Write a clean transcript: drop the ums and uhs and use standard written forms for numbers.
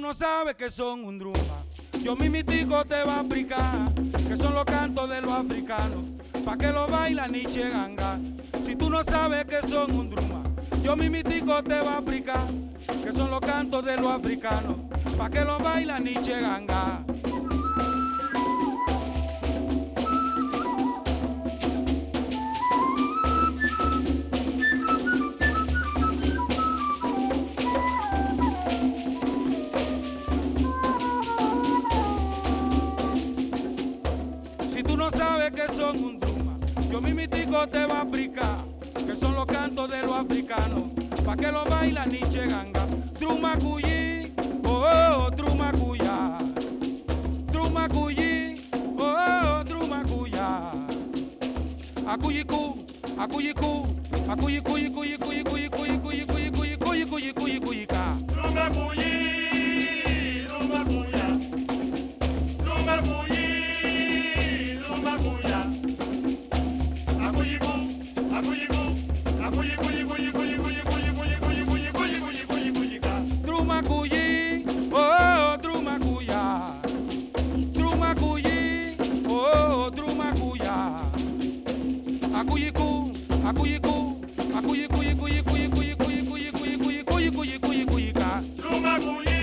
no sabes que son un druma, yo mimitico te va a explicar que son los cantos de los africanos, pa' que lo bailan y Ganga. Si tú no sabes que son un druma, yo mimitico te va a explicar que son los cantos de los africanos, pa' que lo bailan y Ganga. Si tú no sabes que son un druma, yo mimitico te va a explicar que son los cantos de los africanos, pa' que lo bailan y Ganga. Druma cuyi, oh, oh, druma cuya. Druma cuyi, oh, oh, druma cuya. Akuyiku, akuyiku, akuyiku, kuyi, kuyi, kuyi, kuyi, kuyi, kuyi, kuyi, kuyi, kuyi, kuyi, kuyi, ka. Druma cuyi, druma cuya. Druma cuyi. Druma cuyi, oh, druma cuya. Druma cuyi, oh, druma cuya. Akuyiku, akuyiku, akuyiku, kuyi, kuyi, kuyi, kuyi, kuyi, kuyi, kuyi, kuyi, kuyi, kuyi, kuyi, ka. Druma cuyi.